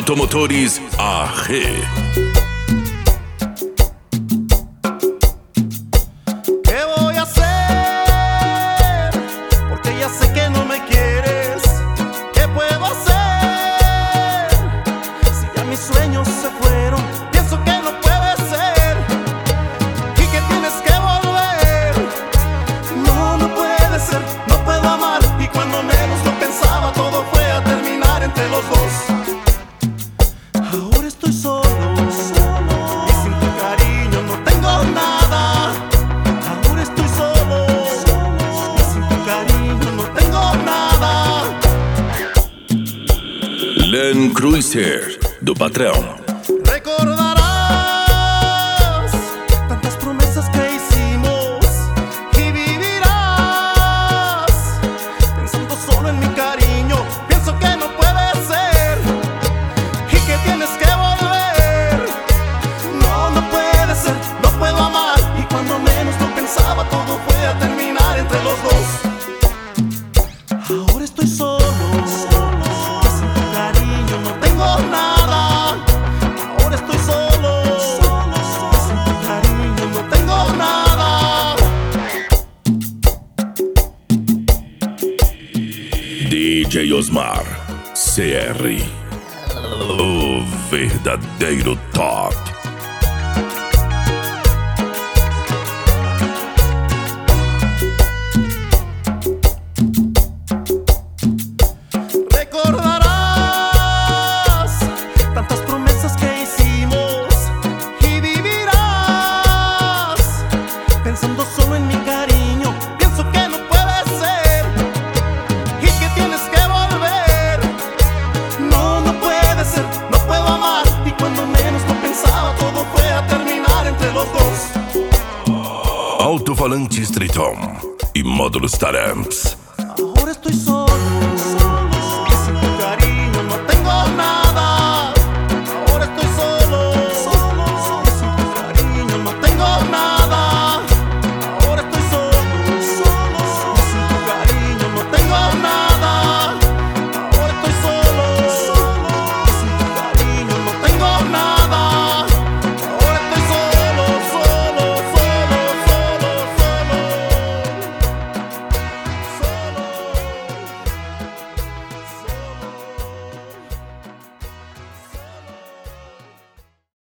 Automotores AG. ¿Qué voy a hacer? Porque ya sé que no me quieres. ¿Qué puedo hacer? Si ya mis sueños se fueron, pienso que no puede ser y que tienes que volver. No, no puede ser, no puedo amar. Y cuando menos lo pensaba, todo fue a terminar entre los dos. Ahora estoy solo, y sin tu cariño no tengo nada. Ahora estoy solo, y sin tu cariño no tengo nada. Land Cruiser do patrão. Recordarás tantas promesas que hicimos y vivirás pensando solo en mi cariño. Pienso que no puede ser y que tienes que volver. No, no puede ser, no puedo amar. Y cuando menos lo pensaba, todo fue a terminar entre los dos. Ahora estoy solo, y sin tu cariño no tengo nada. Ahora estoy solo, y sin tu cariño no tengo nada. DJ Osmar CR, o verdadeiro top. Recordarás tantas promesas que hicimos y vivirás pensando solo en mi cariño. Pienso que no puede ser y que tienes que volver. No, no puede ser, no puedo amar. Y cuando menos lo pensaba, todo fue a terminar entre los dos. Alto-falante Streeton e módulos Taramps. Ahora estoy solo,